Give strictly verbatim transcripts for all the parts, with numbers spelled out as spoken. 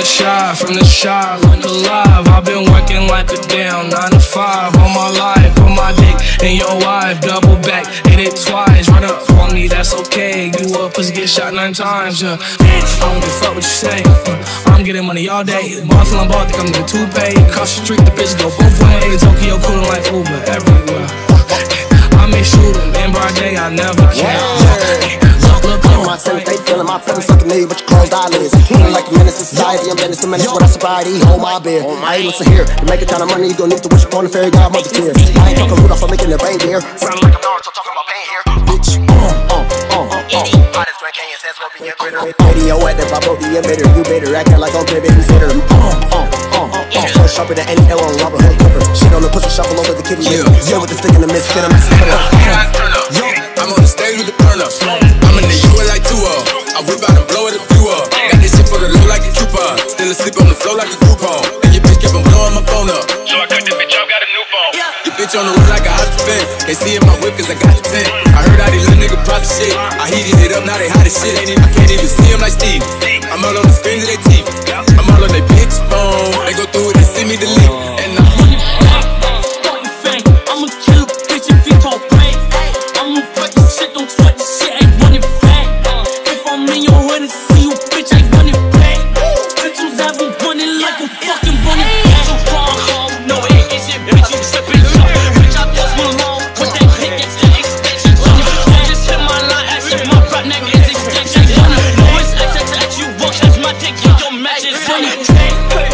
shot, from the shot, look alive. I've been working like a damn nine to five all my life. Put my dick in your wife, double back, hit it twice. Run up on me, that's okay. You up, pussy get shot nine times, yeah. I don't give a fuck what you say. I'm getting money all day. Boss on ball, think I'm the toupee. Cross the street, the bitch go both ways. Tokyo coolin' like Uber everywhere. I may shoot him in broad day, I never care. Myself, they feeling my feelings, fucking me with your closed eyelids. Feeling like a menace to society, I'm menace to menace without sobriety. Hold my beer, I ain't listen here. To make a ton of money, you gon' need to wish upon the fairy godmother tears. I ain't talking Rudolph, I'm making it rain here. Sound like I'm Naruto, talking about pain here. Bitch, uh, uh, uh, uh. Hot as Grand Canyon says, won't be a critter. Radioactive, I won't be a bitter. You bitter, acting like I'm baby, consider. Uh, uh, uh, uh. Push sharper than any L on rubber hood cover. Shit on the pussy, shuffle over the kitty. Yeah, with the stick in the mist, fit on the slipper. I'm on the stage with the burn up. I'm in the U L like two up. I whip out and blow it a few up. Got this shit for the low like a trooper. Still asleep on the floor like a coupon. And your bitch kept on blowing my phone up. So I cut this bitch up, got a new phone. Your bitch on the road like a hot fan. They see in my whip cause I got the tent. I heard how these little niggas profit shit. I heated it up, now they hot as shit. I can't even see them like Steve. I'm all on the screens of their teeth. I'm all on their bitch phone. They go through it and see me delete. And I'm I'ma kill a bitch if he talk play. I'ma fuck this shit, don't sweat this shit, I ain't running back. If I'm in your hood and see you, bitch, I ain't running back. Bitches ever running like a fucking running back. So far home, no it isn't, bitch, you slipping up. Bitch, I just went along with that pick, it's the extension. Just hit my line, ask if my rap neck is extension. No, it's X X X, you walk, that's my dick, you don't match, it's running back.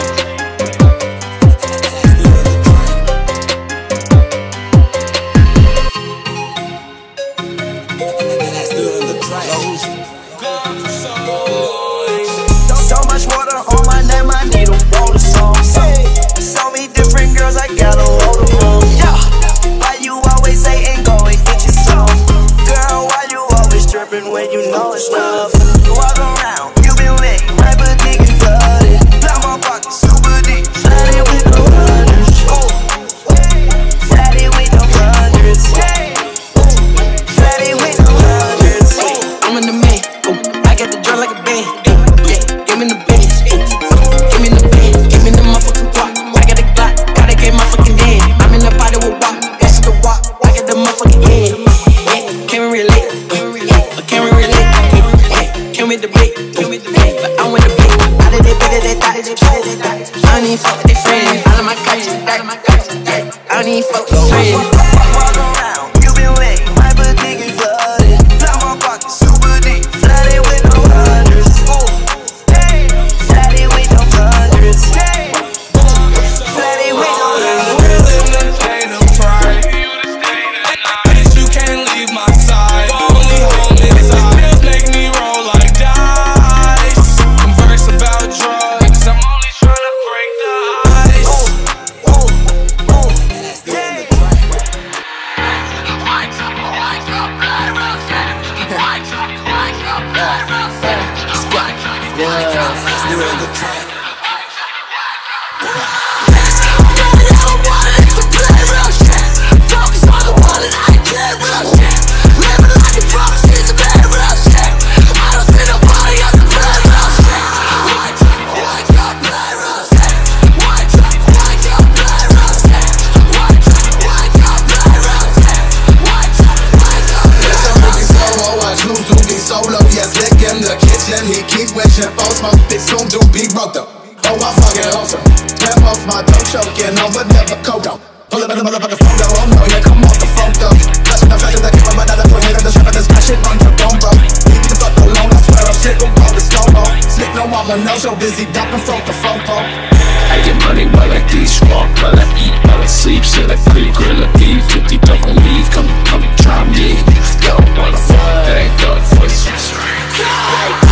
So much water on my name, I need a roll of songs. So many different girls, I gotta hold them home. Yeah, why you always say ain't go and get your some? Girl, why you always tripping when you know it's love? Walk around, you been lit, right but nigga flooded. Blow my pocket, super deep, flooded with no hundreds. Flooded with no hundreds. Flooded with no hundreds. I'm in the main, I got the drum like a band. Give me the bands, give me the band, give me the motherfucking guap. I got the Glock, gotta get my fucking hand. I'm in the party with walk, that's the walk. I got the motherfucking hand. Can we relate? Can we relate? Can we debate? But I'm with the beat. Out of the bit of that thought, I don't even fuck with their friends. All of my guys, I don't even fuck with friends. Walk around, you been lit, right but nigga flooded. Blow my pocket, super deep, flooded with no hundreds. Flooded with no hundreds. Flooded with no hundreds. Bitch, you can't leave my side. Only home inside. Pills make me roll like dice. Converse about drugs. I'm only trying to break the ice. Oh, oh, oh, yeah. He keep wishing for smoke, this soon to be broke up. Oh, I fucking awesome. Step off my toe, choking on, but never codo. Pull up in the motherfucking photo, oh no, yeah, come off the phone though. Flashing the flash of the camera, but I don't put hit on the strap of this shit on your phone, bro. Leave me the fuck alone, I swear I'm shit, gon' call the slow-mo. Slick no mama, no, so busy, ducking from the phone pole. I get money while I these walk, while I eat, while I sleep, shit I creep, grill a thief, fifty don't leave, come, come, try me. Yo, wanna fuck, that ain't done for you.